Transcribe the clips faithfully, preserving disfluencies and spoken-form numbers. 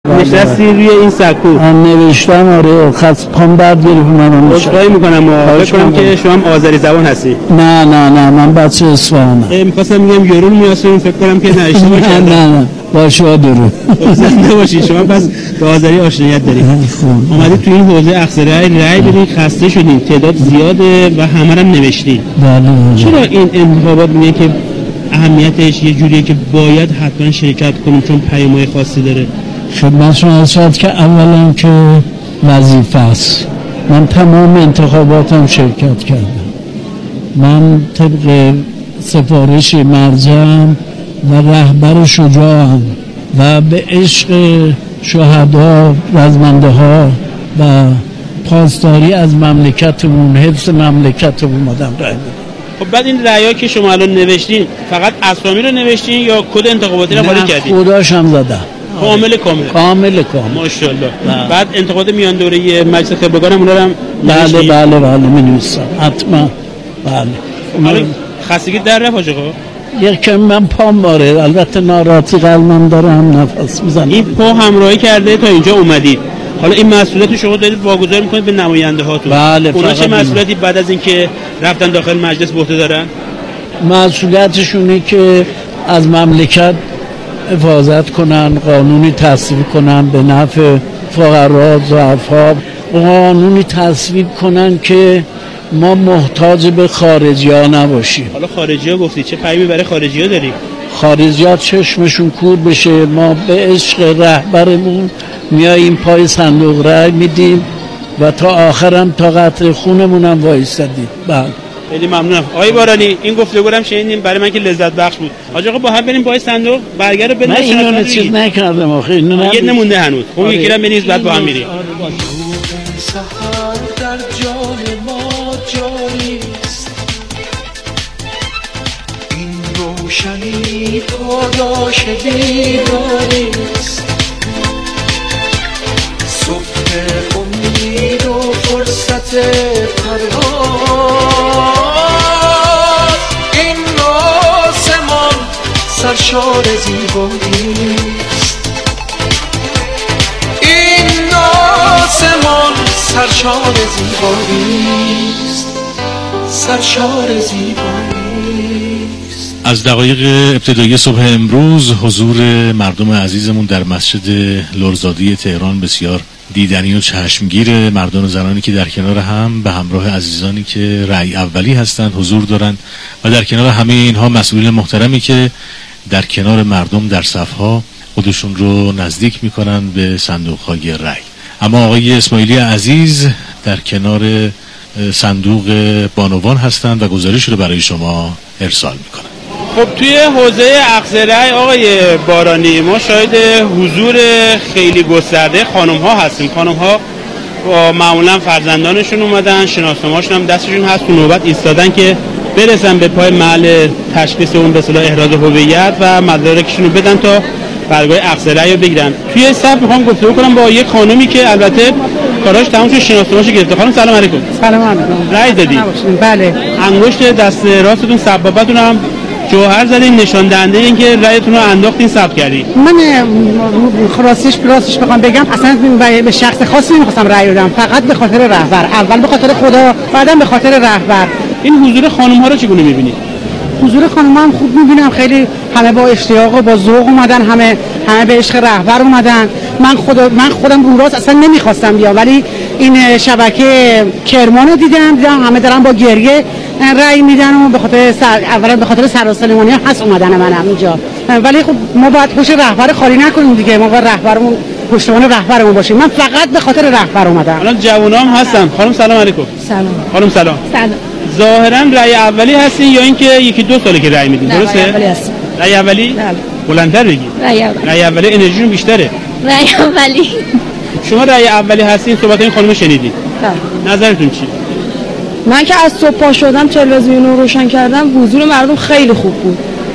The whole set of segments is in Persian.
نشستی روی این سکو من نوشتم. آره خط پام درد گرفت منم عذرخواهی میکنم و فکر کنم که شما هم آذری زبان هستی. نه نه نه من بچه اصفهانم. می‌خواستم میگم یارو میاسون فکر کنم که نه اشتباه کردم. نه نه باشه درو زنده باشی. شما پس به آذری آشناییت دارید. اومدید تو این حوزه اقصی رأی بدید، خسته شدید، تعداد زیاده و همه رو نوشتید. بله. چرا این انتخابات میگه که اهمیتش یه جوریه که باید حتما شرکت کنیم چون پیام‌های خاصی داره؟ خدمتتون عرض شد که اولا که وظیفه است. من تمام انتخاباتم شرکت کردم. من طبق سفارش مرجعم و رهبر شجاعم و به عشق شهدا، رزمنده ها و پاسداری از مملکتمون، حفظ مملکتمون اومدم رای بدم. خب بعد این رأیایی که شما الان نوشتین فقط اسامی رو نوشتین یا کد انتخاباتی رو خالی کردین؟ نه خودش هم زدم. کامل کامل کامل کامل ماشاءالله. بعد انتخابات میان دوره مجلس خبرگان هم اونها هم بله بله بله می‌نویسم حتما. بله. خستگی در رفت آقا؟ یکم من پام باره، البته ناراحتی قلبم دارم، نفس میزنم. این پا همراهی کرده تا اینجا اومدید. حالا این مسئولیت شما دارید واگذار میکنید به نماینده هاتون. بله. اونا چه مسئولیتی بعد از اینکه رفتن داخل مجلس به عهده دارن؟ مسئولیتشونه که از مملکت حفاظت کنن، قانونی تصویب کنن به نفع فقرا، ضعفا، قانونی تصویب کنن که ما محتاج به خارجی ها نباشیم. حالا خارجی ها گفتی، چه پیامی برای خارجی ها داری؟ خارجی ها چشمشون کور بشه، ما به عشق رهبرمون میاییم پای صندوق رای میدیم و تا آخرم تا قطره خونمونم وایستادیم. بله خیلی ممنونم. آقای بارانی این گفتگو رو شنیدیم، برای من که لذت بخش بود. آقا با هم بریم پای صندوق برگر رو بدیم. من اینو چیز نکردم آخه، اینو یه نمونده هنوز. خب یکی رو بنویس بعد با هم میریم. سحر در جان ما جاری است، این روشنی پاداش بیداری است، صبح امید و فرصت پرواز، این آسمان سرشار زیبایی است، این آسمان سرشار زیبایی است، سرشار زیبایی است. از دقایق ابتدایی صبح امروز حضور مردم عزیزمون در مسجد لرزادی تهران بسیار دیدنی و چشمگیر. مردان و زنانی که در کنار هم به همراه عزیزانی که رأی اولی هستند حضور دارند و در کنار همه اینها مسئولین محترمی که در کنار مردم در صفها خودشون رو نزدیک میکنن به صندوق‌های رأی. اما آقای اسماعیلی عزیز در کنار صندوق بانوان هستند و گزارش رو برای شما ارسال میکنن. خب توی حوزه اقصی آقای بارانی ما شاهد حضور خیلی گسترده خانم ها هستیم. خانم ها با معمولا فرزندانشون اومدن، شناسنامه‌هاشون هم دستشون هست، تو نوبت ایستادن که برسن به پای محل تشخیص اون به اصطلاح احراز هویت و مدارکشون رو بدن تا برگاه اقصی رو بگیرن. توی صف میخوام گفتگو کنم با یک خانومی که البته کاراش تموم شد، شناسنامه‌اش گرفته. خانم سلام علیکم. سلام علیکم. رأی دادید؟ بله. انگشت دست راستتون سبابتون هم جوهر زدین، نشان دهنده این که رأیتون رو انداختین، ثبت کردین. من راستش راستش بخوام بگم اصلا به شخص خاصی نمی‌خواستم رأی بدم، فقط به خاطر رهبر. اول به خاطر خدا، بعدم به خاطر رهبر. این حضور خانم‌ها رو چگونه می‌بینید؟ حضور خانم‌ها هم خوب می‌بینم، خیلی همه با اشتیاق و با ذوق اومدن، همه همه به عشق رهبر اومدن. من خدا من خودم رو راست اصلا نمی‌خواستم بیام، ولی این شبکه کرمانو دیدم دیدم همه دارن با گریه رأی میدن و به خاطر سر... اولا به خاطر سراسلیمانی هست اومدن منم اینجا. ولی خب ما باید پشت رهبر خالی نکنیم دیگه، ما باید رهبرمون پشتوانه رهبرمون باشیم. من فقط به خاطر رهبر اومدم. الان جوونا هم هستن. خانم سلام علیکم. سلام. خانم سلام. سلام. ظاهرا رأی اولی هستین یا اینکه یکی دو ساله که رأی میدین؟ درسته؟ رأی اولی هست. رأی اولی؟ بله. بلندتر بگید. رأی اولی. رأی اولی انرژیون بیشتره. رأی اولی. شما رأی اولی هستین، صحبت این خانم شنیدید. بله. نظرتون چی؟ من که از صبح پا شدم تلویزیون رو روشن کردم، حضور مردم خیلی خوب بود.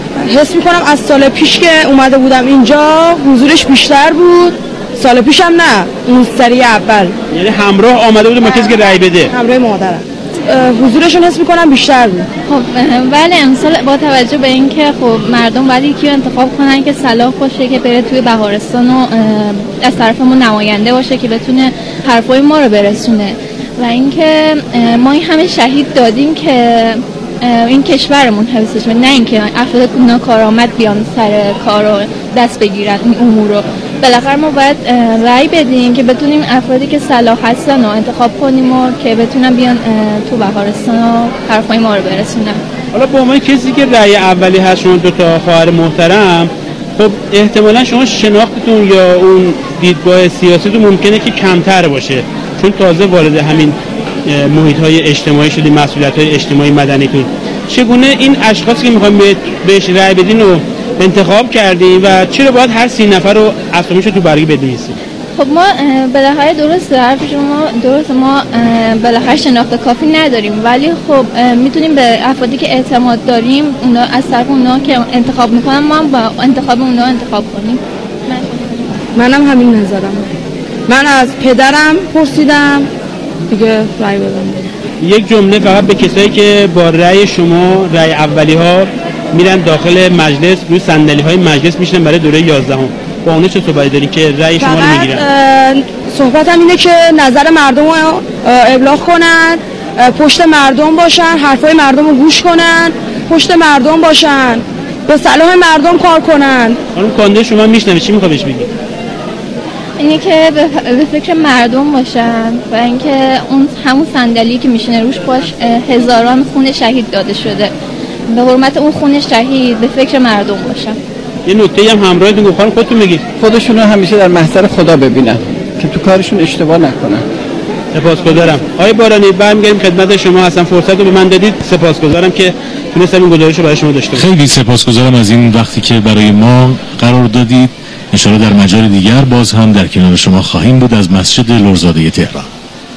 حس میکنم از سال پیش که اومده بودم اینجا حضورش بیشتر بود. سال پیشم نه، اون سری اول. یعنی همراه آمده بود با کسی که رأی بده. همراه مادرم. حضورشون حس میکنم بیشتر بود. خب ولی امسال با توجه به اینکه خب مردم باید یکی رو انتخاب کنن که صلاح باشه که بره توی بهارستان و از طرفمون نماینده باشه که بتونه حرفای ما رو برسونه و اینکه ما این همه شهید دادیم که این کشورمون حفظش بشه، نه اینکه افراد ناکارآمد بیان سر کار رو دست بگیرن این امور رو. بالاخره ما باید رأی بدیم که بتونیم افرادی که صلاح هستن رو انتخاب کنیم و که بتونن بیان تو بهارستان و حرفای ما رو برسونن. حالا با عنوان کسی که رأی اولی هست شما دو تا خواهر محترم، خب احتمالا شما شناختتون یا اون دیدگاه سیاسیتون ممکنه که کمتر باشه چون تازه وارد همین محیط‌های اجتماعی شدید، مسئولیت‌های اجتماعی مدنیتون. چگونه این اشخاصی که می‌خوایم بهش رأی بدین رو انتخاب کردین و چرا باید هر سی نفر رو اسامیشو تو برگه بنویسید؟ خب ما بالاخره درسته حرف شما درسته، ما بالاخره شناخت کافی نداریم ولی خب میتونیم به افرادی که اعتماد داریم اونا از طرف اونا که انتخاب میکنن ما هم با انتخاب اونا انتخاب کنیم. من منم همین نظرم. من از پدرم پرسیدم دیگه رأی بدم. یک جمله فقط به کسایی که با رأی شما رأی اولی ها میرن داخل مجلس روی صندلی های مجلس میشنن برای دوره یازدهم، با اون چه صحبتی دارین که رأی شما رو میگیرن؟ صحبتم اینه که نظر مردم رو ابلاغ کنن، پشت مردم باشن، حرفای مردم رو گوش کنن، پشت مردم باشن، به صلاح مردم کار کنن. خانم کانده شما میشنوید چی میخواد بهش بگید؟ اینه که به فکر مردم باشن و اینکه اون همون صندلی که میشینه روش باش هزاران خون شهید داده شده، به حرمت اون خون شهید به فکر مردم باشن. یه نکته هم همراهتون گفتم خودتون بگید. خودشون رو همیشه در محضر خدا ببینن که تو کارشون اشتباه نکنن. سپاسگزارم. آقای بارانی برمیگردیم خدمت شما، اصلا فرصت رو به من دادید. سپاسگزارم که تونستم این گزارش رو برای شما داشته باشم. خیلی سپاسگزارم از این وقتی که برای ما قرار دادید. ان شاء الله در مجال دیگر باز هم در کنار شما خواهیم بود از مسجد لرزاده تهران.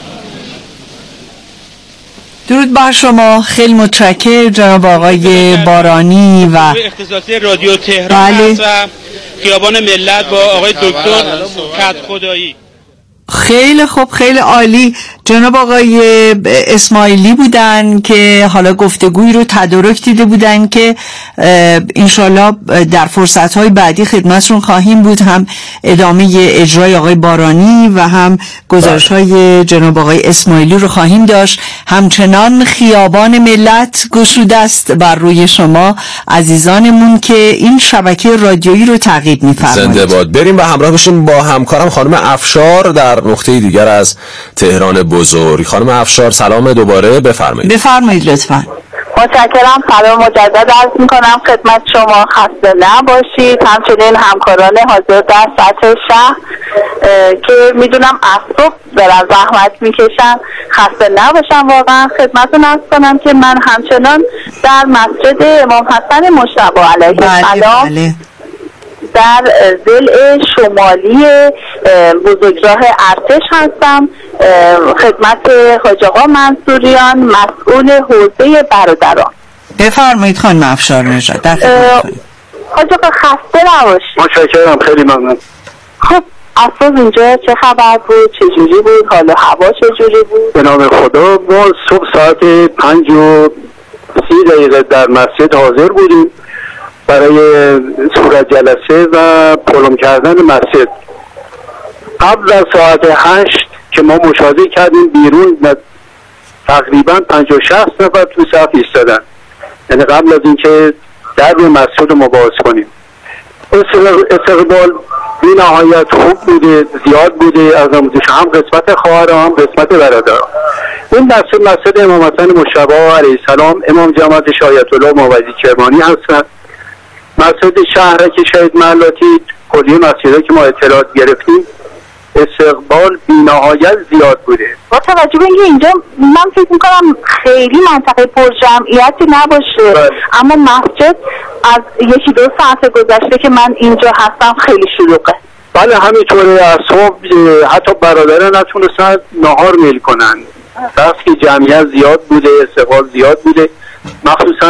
درود بر شما، خیلی متشکرم جناب آقای بارانی و اختصاصی رادیو تهران بله. و خیابان ملت با آقای دکتر کدخدایی. خیلی خوب، خیلی عالی. جناب آقای اسماعیلی بودن که حالا گفتگوی رو تدارک دیده بودن که انشالله در فرصت‌های بعدی خدمتشون خواهیم بود، هم ادامه اجرای آقای بارانی و هم گزارش‌های جناب آقای اسماعیلی رو خواهیم داشت. همچنان خیابان ملت گشوده است بر روی شما عزیزانمون که این شبکه رادیویی رو تعقیب می‌فرمایید. زنده باد. بریم و همراه بشیم با همکارم خانم افشار در نقطه دیگر از تهران بزرگ. خانم افشار سلام دوباره، بفرمایید. بفرمایید لطفاً. متشکرم. سلام مجدد عرض میکنم خدمت شما، خسته نباشید. همچنین همکاران حاضر در سطح شهر که میدونم از صبح برن زحمت میکشن، خسته نباشم. واقعا خدمتتون عرض کنم که من همچنان در مسجد امام حسن مجتبی علیه السلام بله. در ضلع شمالی بزرگراه ارتش هستم، خدمت حاج آقا منصوریان مسئول حوزه برادران. بفرمایید خانم افشار نژاد. در خدمتتونم. حاج آقا خسته نباشید. متشکرم، خیلی ممنون. خب اصلا اینجا چه خبر بود؟ چه جوری بود؟ حال و هوا چه جوری بود؟ به نام خدا ما صبح ساعت پنج و سی دقیقه در مسجد حاضر بودیم برای صورت جلسه و پلم کردن مسجد. قبل از ساعت هشت که ما مشاهده کردیم بیرون تقریبا پنجاه شصت نفر تو صف ایستادن، یعنی قبل از اینکه در روی مسجد رو ما باز کنیم. استقبال بی نهایت خوب بوده، زیاد بوده از آموزش، هم قسمت خواهران هم قسمت برادران. این مسجد مسجد امام حسن مجتبی علیه السلام امام جماعت شایعة الله موعظی کرمانی هستند. مسجد شهر که شهید محلاتی، کلیه مسجدها که ما اطلاعات گرفتیم استقبال بی نهایت زیاد بوده. با توجه به اینکه اینجا من فکر میکنم خیلی منطقه پر جمعیتی نباشه بله. اما مسجد از یکی دو ساعت گذشته که من اینجا هستم خیلی شلوغه. بله همینطوره، از صبح حتی برادران نتونستن نهار میل کنن، بس که جمعیت زیاد بوده، استقبال زیاد بوده، مخصوصا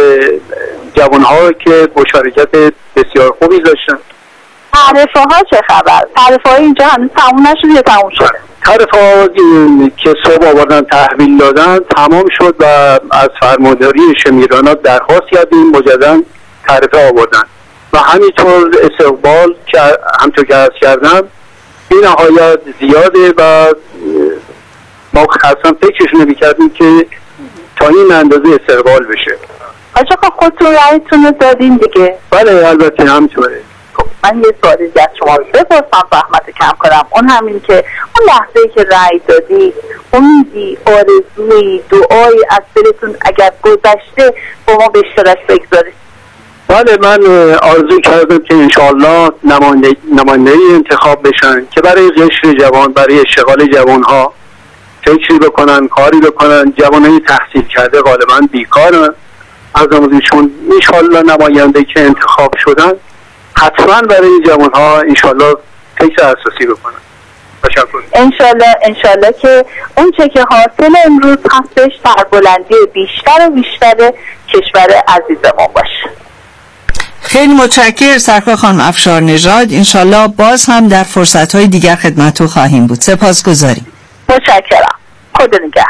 جوانها که مشارکت بسیار خوبی داشتن. تعرفه ها چه خبر؟ تعرفه های اینجا هنوز تموم نشده یا تموم شده؟ طرفا که صبح آوردن تحویل دادن تمام شد و از فرمانداری شمیران ها درخواست کردیم، مجددا طرفه آوردن و همینطور استقبال که همطور که عرض کردم این نهایت زیاده و ما خاصا فکرش نمی‌کردیم که تا این اندازه استقبال بشه. آجا که خودتون رایتون رو دادین دیگه؟ بله البته همینطوره. من یه سوالی از شما بپرسم زحمت کم کنم، اون همین که اون لحظه‌ای که رأی دادی امیدی، آرزویی، دعایی از دلتون اگر گذشته با ما به اشتراک بگذارید؟ بله من آرزو کردم که انشاءالله نماینده نمایندگی انتخاب بشن که برای قشر جوان، برای اشتغال جوانها فکری بکنن، کاری بکنن. جوانای تحصیل کرده غالبا بیکارن، از آموزشون انشاءالله نماینده که انتخاب شدن حتما برای جوانها انشاءالله فکر اساسی بکنن. تشکر. انشاءالله انشاءالله که اون چه که حاصل امروز هستش سربلندی بیشتر و بیشتر کشور عزیزمون باشه. خیلی متشکرم سرکار خانم افشار نژاد. انشالله باز هم در فرصت‌های دیگر خدمتتون خواهیم بود. سپاسگزاریم. متشکرم. خدا نگهدار.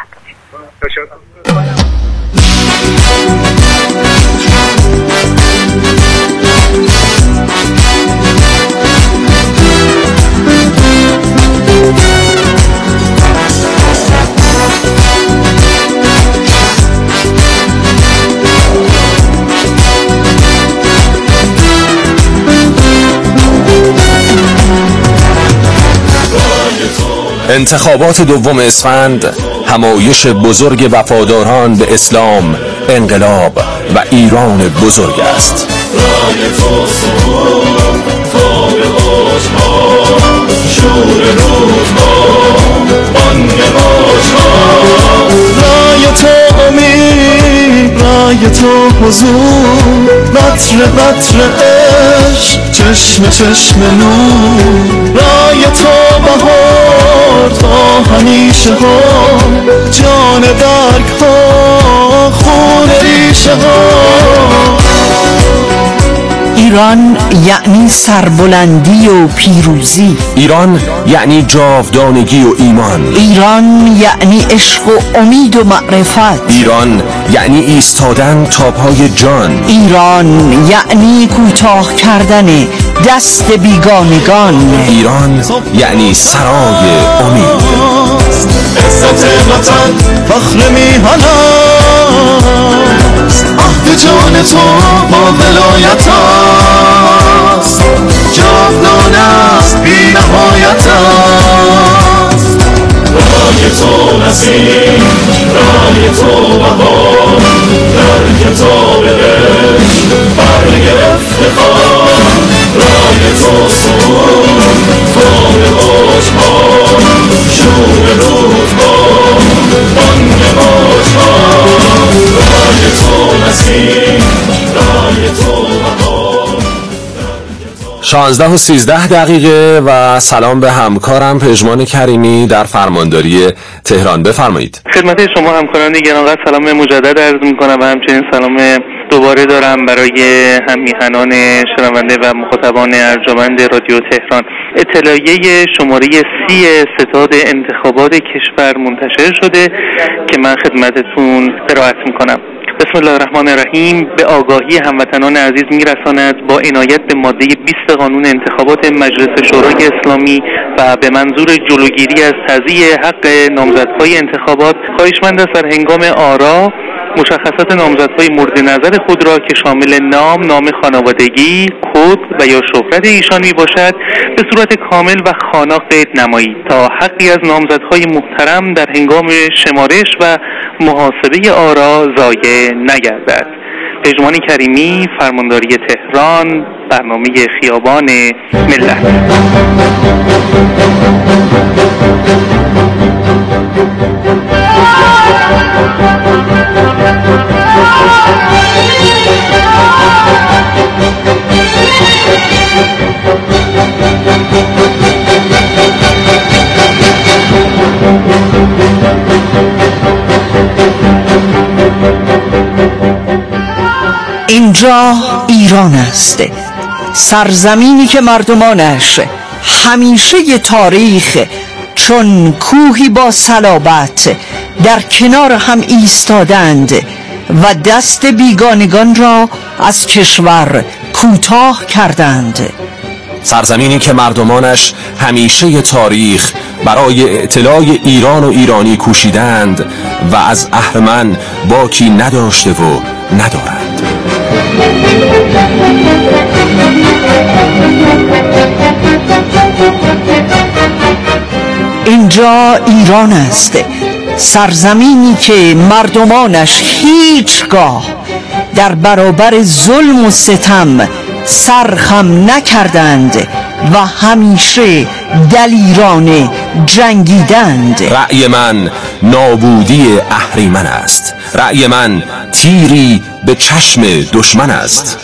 انتخابات دوم اسفند همایش بزرگ وفاداران به اسلام، انقلاب و ایران بزرگ است. رای تو سبود تا به اوجها، شور روزها بانگ موجها. رای تو امید، رای تو حضور، قطر قطر عشق، چشم چشم نور. رای تو بهار تا همیشه ها، جان برگ ها، خون ریشه ها. ایران یعنی سربلندی و پیروزی. ایران یعنی جاودانگی و ایمان. ایران یعنی عشق و امید و معرفت. ایران یعنی ایستادن تا پای جان. ایران یعنی کوتاه کردن دست بیگانگان. ایران یعنی سرای امید. عزت وطن فخر میهن است، عهد جان تو با ولایت است، جاودان است بی نهایت است. رای تو نسیم، رای تو بهار، در کتاب عشق برگ افتخار. رای تو سرود تا به اوجها، شور روزها بانگ موجها. رای تو نسیم، رای تو بهار. شانزده و سیزده دقیقه و سلام به همکارم پژمان کریمی در فرمانداری تهران. بفرمایید. خدمت شما همکاران گرامی سلام مجدد عرض می‌کنم و همچنین سلام دوباره دارم برای هم میهنان شنونده و مخاطبان ارجمند رادیو تهران. اطلاعیه شماره سی ستاد انتخابات کشور منتشر شده که من خدمتتون قرائت می‌کنم. بسم الله الرحمن الرحیم. به آگاهی هموطنان عزیز میرساند با عنایت به ماده بیست قانون انتخابات مجلس شورای اسلامی و به منظور جلوگیری از تضییع حق نامزدهای انتخابات، خواهشمند است در هنگام آرا مشخصات نامزدهای مورد نظر خود را که شامل نام، نام خانوادگی، کد و یا شهرت ایشان می باشد به صورت کامل و خوانا قید نمایید تا حقی از نامزدهای محترم در هنگام شمارش و محاسبه آرا ضایع نگردد. پژمان کریمی، فرمانداری تهران، برنامه خیابان ملت. اینجا ایران است، سرزمینی که مردمانش همیشه ی تاریخ چون کوهی با صلابت در کنار هم ایستادند و دست بیگانگان را از کشور کوتاه کردند. سرزمینی که مردمانش همیشه تاریخ برای اطلاع ایران و ایرانی کوشیدند و از اهرمن باکی نداشته و ندارند. اینجا ایران است، سرزمینی که مردمانش هیچگاه در برابر ظلم و ستم سرخم نکردند و همیشه دلیرانه جنگیدند. رأی من نابودی اهریمن است، رأی من تیری به چشم دشمن است.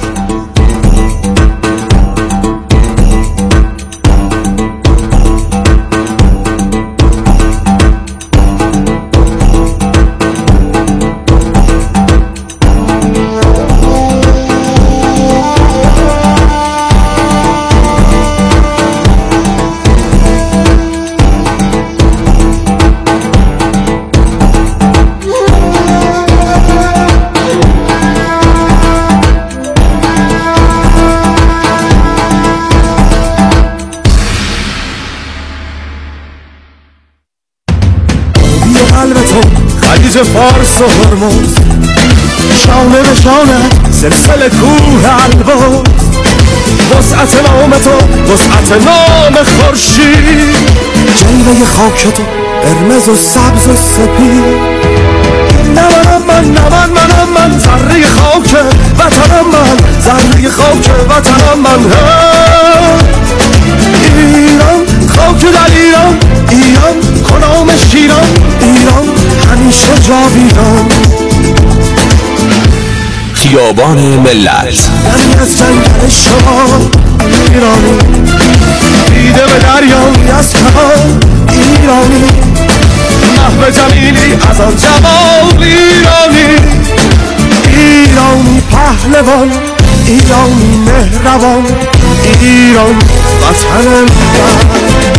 خلیج فارس و هرمز، شانه به شانه سلسله کوه البرز، وسعت نام تو وسعت نام خورشید، جلوه خاک تو قرمز و سبز و سپید. نه منم من نه من منم من ذره خاک وطنم، من ذره خاک وطنم من. ایران خاک در ایران، ایران کنام شیران، ایران همیشه جاویدان. خیابان ملت دمی از جنگل شما ایرانی، دیده به دریایی از کنار ایرانی، محو جمیلی از آن جمال ایرانی. ایرانی پهلوان، ایرانی مهربان، ایران وطن من.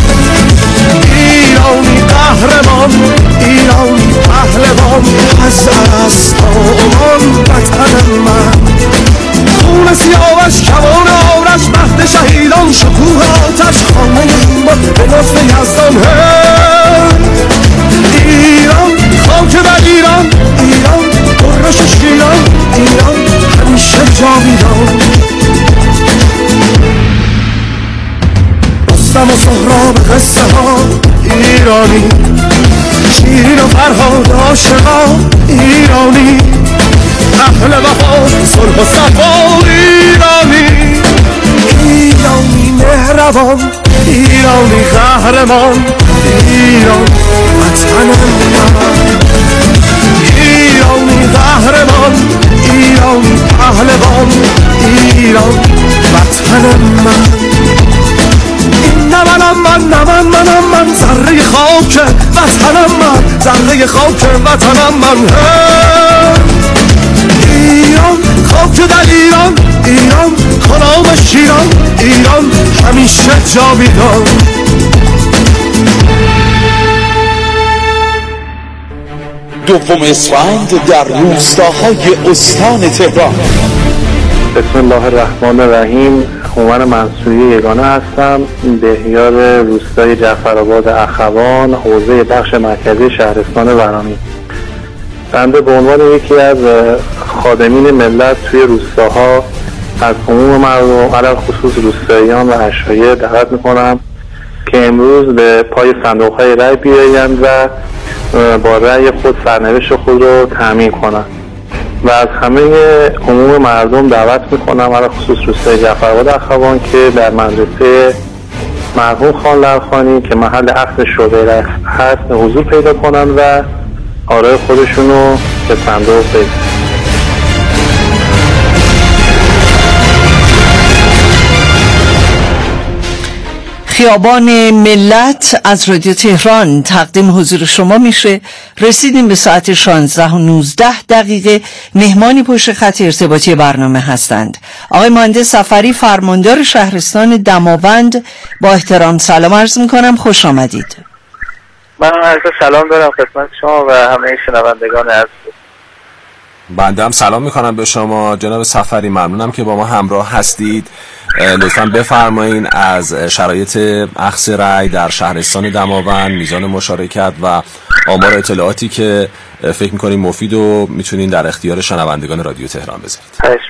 ایرانی قهرمان، ایرانی پهلوان، از اسبان وطن من. خون سیاوش کمان آرش مهد شهیدان، شکوه آتش خانه ایمان به لطف یزدان. ایران خاک بر ایران، ایران قرش شیران، ایران همیشه جاویدان. رستم و سهراب قصه ها ایرانی، شیرین و فرهاد عاشقا ایرانی، اهل وفا صلح و صفا ایرانی. ایرانی مهربان، ایرانی قهرمان، ایران وطن من. ایرانی قهرمان، ایرانی پهلوان، ایران وطن من. نه منم من نه من منم من ذره خاک وطنم، من ذره خاک وطنم من. ایران خاک در ایران، ایران کنام شیران، ایران همیشه جاویدان. دوم اسفند در روستاهای استان تهران. بسم الله الرحمن الرحیم. هومن منصوری یگانه هستم، دهیار روستای جعفرآباد اخوان، حوزه بخش مرکزی شهرستان ورامین. بنده به عنوان یکی از خادمین ملت توی روستاها از عموم مردم علاوه خصوص روستاییان و اشایر دعوت میکنم که امروز به پای صندوق‌های رای بیایند و با رای خود سرنوشت خود رو تأمین کنند و از همه عموم مردم دعوت میکنم علاوه خصوص روستای جعفرآباد اخوان که در مدرسه مرحوم خان لرخانی که محل عقد شعبه هست حضور پیدا کنن و آرای خودشون رو به صندوق بزنن. خیابان ملت از رادیو تهران تقدیم حضور شما میشه. رسیدیم به ساعت شانزده و نوزده دقیقه. مهمانی پشت خط ارتباطی برنامه هستند آقای مهندس سفری، فرماندار شهرستان دماوند. با احترام سلام عرض میکنم، خوش آمدید. من عرض سلام دارم خدمت شما و همه شنوندگان عزیز. بنده هم سلام میکنم به شما جناب سفری، ممنونم که با ما همراه هستید. لطفاً بفرمایین از شرایط اخذ رأی در شهرستان دماوند، میزان مشارکت و آمار اطلاعاتی که فکر میکنین مفید و میتونین در اختیار شنوندگان رادیو تهران بذارید.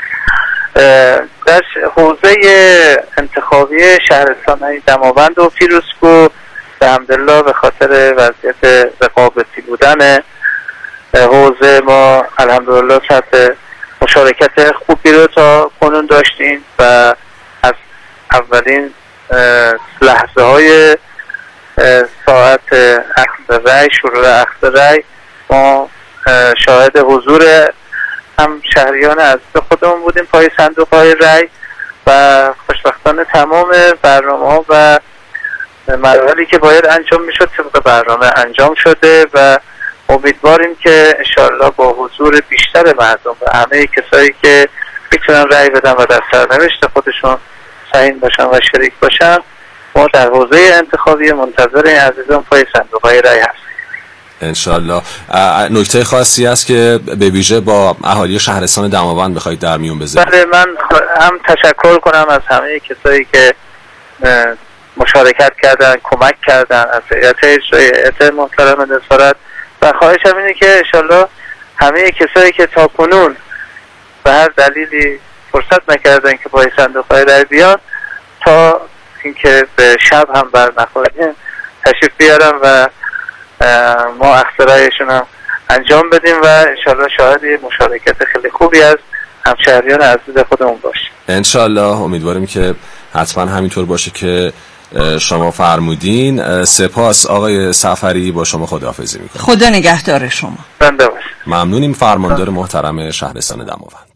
در حوزه انتخابی شهرستان دماوند و پیروزکو به حمدالله به خاطر وضعیت رقابتی بودن حوزه ما الحمدلله سطح مشارکت خوبی رو تا کنون داشتیم و از اولین لحظه های ساعت اخذ رأی، شروع اخذ رأی، ما شاهد حضور هم شهریان عزیز خودمون بودیم پای صندوق های رأی و خوشبختانه تمام برنامه ها و مراحلی که باید انجام میشد طبق برنامه انجام شده و امیدواریم که انشاءالله با حضور بیشتر مردم و همه کسایی که میتونن رأی بدن و در سرنوشت خودشون سهیم باشن و شریک باشن، ما در حوزه انتخابی منتظر این عزیزان پای صندوق‌های رأی هستیم انشالله. نکته خاصی است که به ویژه با اهالی شهرستان دماوند بخواید در میون بذارید؟ بله، من هم تشکر کنم از همه کسایی که مشارکت کردن، کمک کردن، از هیئت اجرایی، هیئت محترم نظارت، و خواهشم اینه که انشالله همه کسایی که تا کنون به هر دلیلی فرصت نکردن که پای صندوق‌های رأی بیان، تا اینکه به شب هم بر نخوریم تشریف بیارم و ما اخذ رأیشون هم انجام بدیم و انشالله شاهد مشارکت خیلی خوبی از همشهریان عزیز خودمون باشیم انشالله. امیدواریم که حتما همینطور باشه که شما فرمودین. سپاس آقای سفری، با شما خداحافظی میکنم. خدا نگهدار شما. بنده باش. ممنونیم. فرماندار محترم شهرستان دماوند.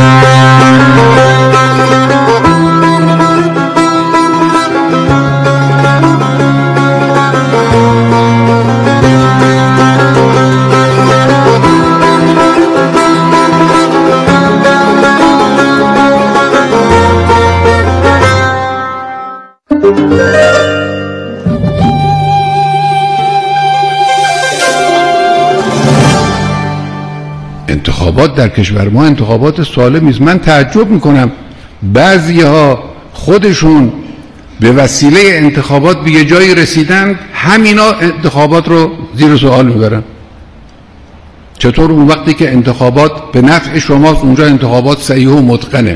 انتخابات در کشور ما انتخابات سالمی است. من تعجب میکنم بعضیها خودشون به وسیله انتخابات به یه جایی رسیدن، همینا انتخابات رو زیر سوال میبرن. چطور اون وقتی که انتخابات به نفع شماست اونجا انتخابات صحیح و متقنه،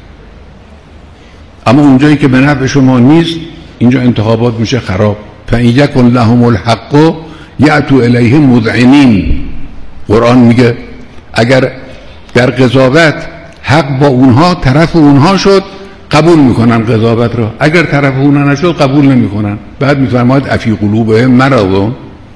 اما اونجایی که به نفع شما نیست اینجا انتخابات میشه خراب. فَإِنْ يَكُنْ لَهُمُ الْحَقُّ يَأْتُوا إِلَيْهِ مُذْعِنِينَ. قرآن میگه اگر در قضاوت حق با اونها طرف اونها شد قبول میکنن قضاوت رو، اگر طرف اونها نشد قبول نمیکنن. بعد میفرماید افی قلوبهم مرض،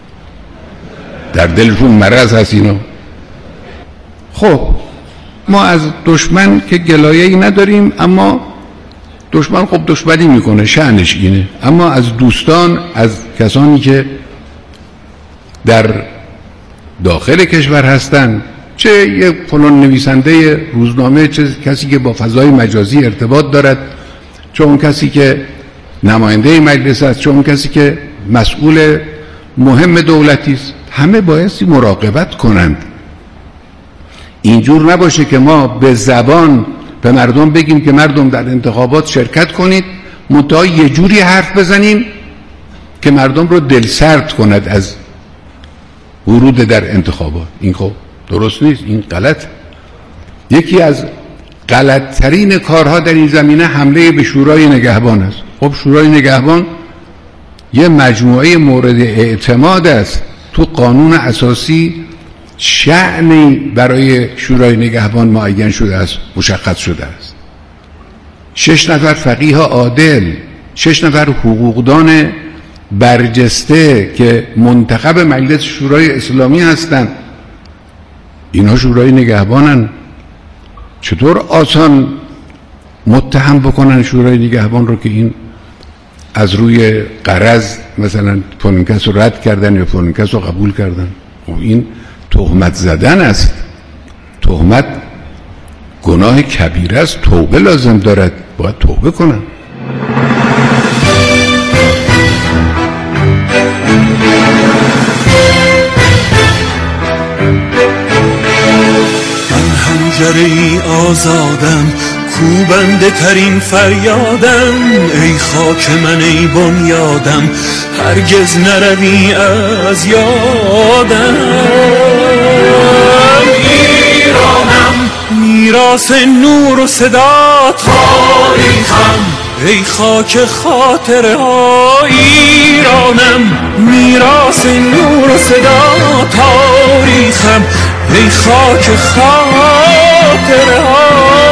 در دلشون مرض هست اینا. خب ما از دشمن که گلایه‌ای نداریم، اما دشمن خب دشمنی میکنه، شأنش اینه. اما از دوستان، از کسانی که در داخل کشور هستن، چه یک فلان نویسنده روزنامه، چه کسی که با فضای مجازی ارتباط دارد، چه اون کسی که نماینده مجلس است، چه اون کسی که مسئول مهم دولتی است، همه بایستی مراقبت کنند. اینجور نباشه که ما به زبان به مردم بگیم که مردم در انتخابات شرکت کنید، منتها یه جوری حرف بزنیم که مردم رو دلسرد کند از ورود در انتخابات. این خب درست نیست، این غلط. یکی از غلطترین کارها در این زمینه حمله به شورای نگهبان است. خب شورای نگهبان یه مجموعه مورد اعتماد است. تو قانون اساسی شأنی برای شورای نگهبان معین شده است، مشخص شده است. شش نفر فقیه عادل، شش نفر حقوقدان برجسته که منتخب مجلس شورای اسلامی هستند، اینا شورای نگهبانن. چطور آسان متهم بکنن شورای نگهبان رو که این از روی غرض مثلا فلان کس رو رد کردن یا فلان کس رو قبول کردن. این تهمت زدن است. تهمت گناه کبیره است، توبه لازم دارد، باید توبه کنن. من حنجره آزادم، کوبنده ترین فریادم، ای خاک من ای بنیادم، هرگز نروی از یادم. ایرانم میراث نور و صدا تاریخم، ای خاک خاطره ها. ایرانم میراث نور و صدا تاریخم، ای خاک خاطره ها.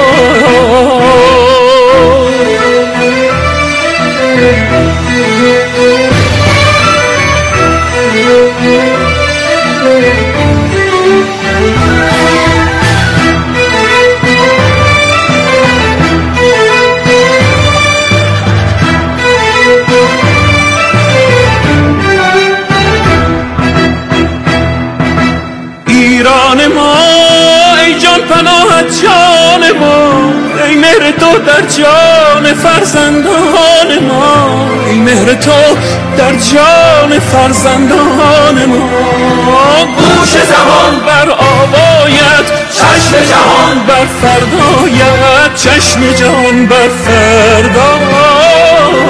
ایران ما ای جان پناهت جان ما، ای مهر تو در جان فرزندان ما، ای مهر تو در جان فرزندان ما. گوش زمان بر آوایت، چشم جهان بر فردایت، چشم جهان بر فردایت.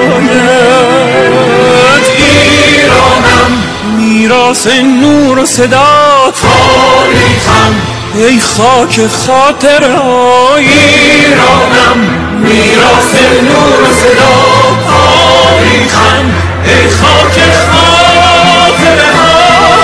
ایرانم میراث نور و صدا تاریخم، ای خاک خاطره ها. ایرانم میراث نور و صدا تاریخم، ای خاک خاطره ها.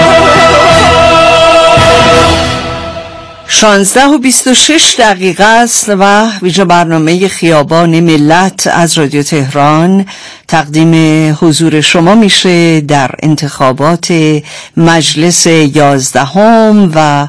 شانزده و بیست و شش دقیقه است و ویژه برنامه خیابان ملت از رادیو تهران تقدیم حضور شما میشه در انتخابات مجلس یازدهم و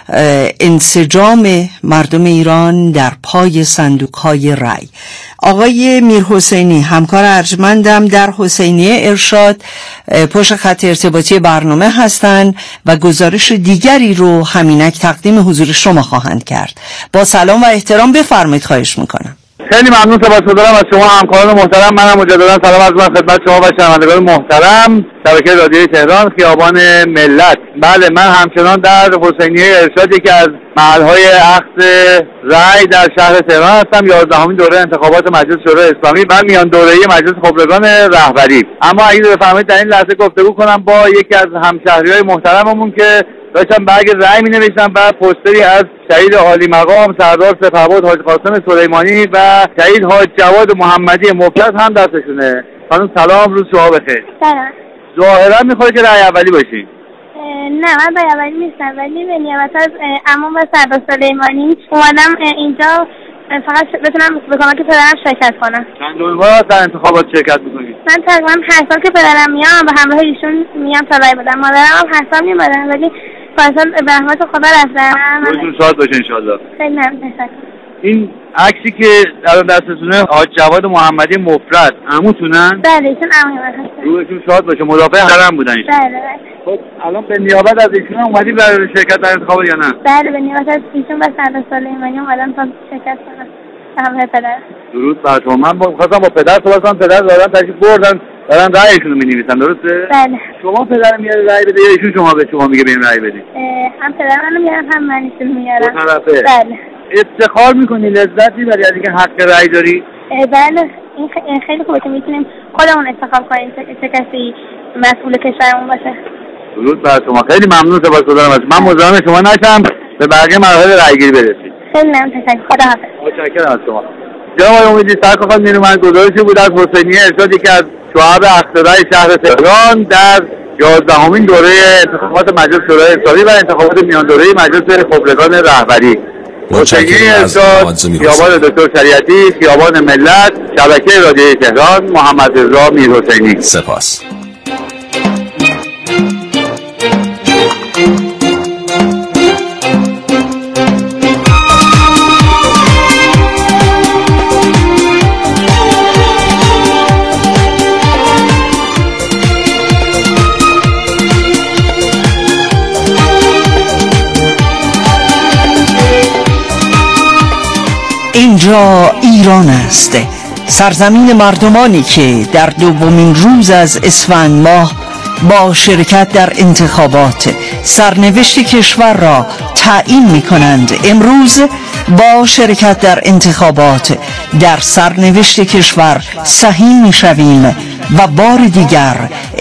انسجام مردم ایران در پای صندوق‌های رای. آقای میرحسینی، همکار ارجمندم در حسینیه ارشاد، پشت خط ارتباطی برنامه هستند و گزارش دیگری رو همینک تقدیم حضور شما خواهند کرد. با سلام و احترام بفرمایید، خواهش میکنم. خیلی ممنون، سپاسگزارم از شما همکاران محترم. منم مجددا سلام عرض می‌کنم خدمت شما و شنوندگان محترم شبکه رادیوی تهران خیابان ملت. بله، من همچنان در حسینیه ارشاد، یکی از محل‌های اخذ رای در شهر تهران هستم. یازدهمین دوره انتخابات مجلس شورای اسلامی و میان دوره‌ای مجلس خبرگان رهبری. اما اگه بفرمایید در این لحظه گفتگو کنم با یکی از همشهری‌های محترممون که داشتم برگ رای می نوشتم و پوستری از شهید عالی مقام سردار سپهبد حاج قاسم سلیمانی و شهید حاج جواد محمدی مفلس هم دستشونه. خانم سلام، روز شما بخیر. سلام. ظاهرا میخوره که رای اولی باشی. نه، من رای اولی نیستم، ولی به نیابت از عموم و سردار سلیمانی اومدم اینجا فقط بتونم به کمک پدرم شرکت کنم. چند بار در انتخابات شرکت میکنی؟ من تقریبا هر سال که پدرم میام و همراه ایشون میام تا رای بدم. مادرم هم هر سال میامدن ولی پارسال به رحمت خدا رفتم. روزتون شاد باشه انشالله. خیلی ممنون. این عکسی که در دستتونه حاج جواد محمدی مفرد عموتونن؟ بله، ایشون عموی من هستن. روزتون شاد باشه. مدافع حرم بودن ایشون. بله بله. خب الان به نیابت از ایشون اومدی برای شرکت در انتخابات یا نه؟ بله، به نیابت از ایشون و سردار سلیمانی اومدم تا شرکت کنم. همه پدر. درود بر شما. من خواستم با پدر صحبت کنم، پدر دارن تشریف بردن دارن رأیشون رو می‌نویسن، درسته؟ بله. شما پدر میاره رأی بده یا ایشون شما به شما میگه بریم رأی بدیم؟ هم پدر منو میارم هم من ایشون میارم. دو طرفه. بله. افتخار میکنی، لذتی برای از اینکه حق رأی داری؟ بله، این خیلی خوبه که میتونیم خودمون انتخاب کنیم چه کسی مسئول کشورمون باشه. درود بر شما. خیلی ممنون، سپاسگزارم از من. مزاحم شما نشم، به بقیه مراحل رأیگیری برسید. خیلی ممنون، تشکر. خداحافظ. متشکرم از شما. جناب امیدی سرکار خانم نیرومند، گزارشی بود از حسینیه ارشاد، یکی از شعب اقتدای شهر تهران در یازدهمین دوره انتخابات مجلس شورای اسلامی و انتخابات میان دوره‌ای مجلس خبرگان رهبری. حسینیه ارشاد، خیابان دکتر شریعتی، خیابان ملت، شبکه رادیوی تهران، محمد رضا میرحسینی. سپاس. اینجا ایران است، سرزمین مردمانی که در دومین روز از اسفند ماه با شرکت در انتخابات سرنوشت کشور را تعیین می کنند. امروز با شرکت در انتخابات در سرنوشت کشور سهیم می شویم و بار دیگر